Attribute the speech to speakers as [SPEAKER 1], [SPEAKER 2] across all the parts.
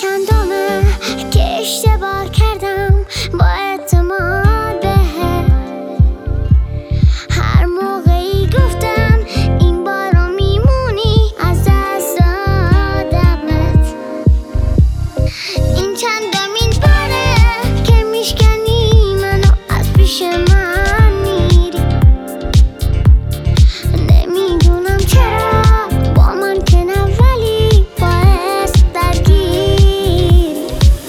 [SPEAKER 1] چندمه که اشتباه کردم با اعتماد بهت. هر موقعی گفتم این بارو میمونی از دست دادمت. این چندمین باره که میشکنی منو از پیش من میری. نمیدونم چرا با من که نه ولی باعث درگیری.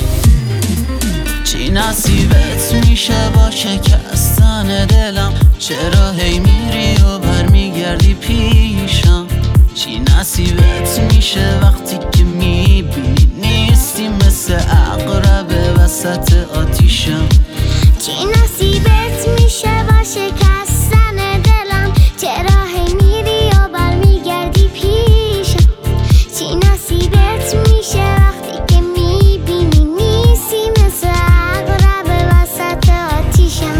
[SPEAKER 2] چی نصیبت میشه با شکستن دلم؟ چرا هی میری و برمیگردی پیشم؟ چی نصیبت میشه وقتی که میبینی نیستی مثل عقرب وسط آتیشم؟
[SPEAKER 1] چی نصیبت میشه با شکستن دلم؟ چرا هی میری و برمیگردی پیشم؟ چی نصیبت میشه وقتی که میبینی نیستی مثل عقرب وسط آتیشم؟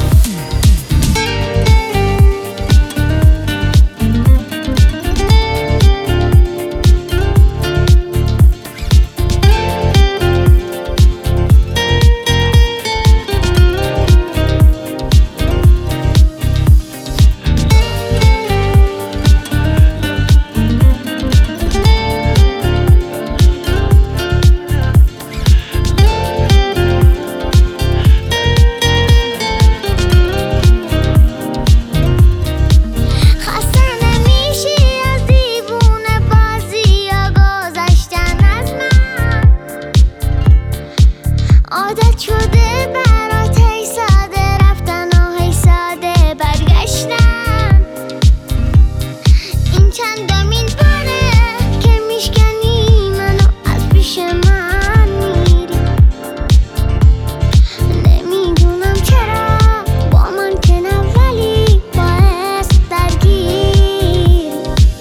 [SPEAKER 1] عادت شده برات هی ساده رفتن و هی ساده برگشتن. این چندمین باره که میشکنی منو از پیش من میری. نمیدونم چرا با من که نه ولی باعث درگیری.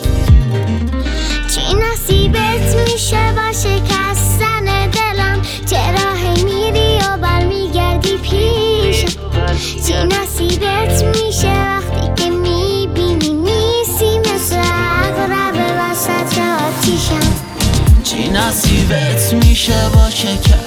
[SPEAKER 1] چی نصیبت میشه با شکستن دلم؟ چرا هی میری و برمیگردی پیشم؟ چی نصیبت میشه وقتی که میبینی نیستی مثل عقرب وسط آتیشم؟
[SPEAKER 2] چی نصیبت میشه با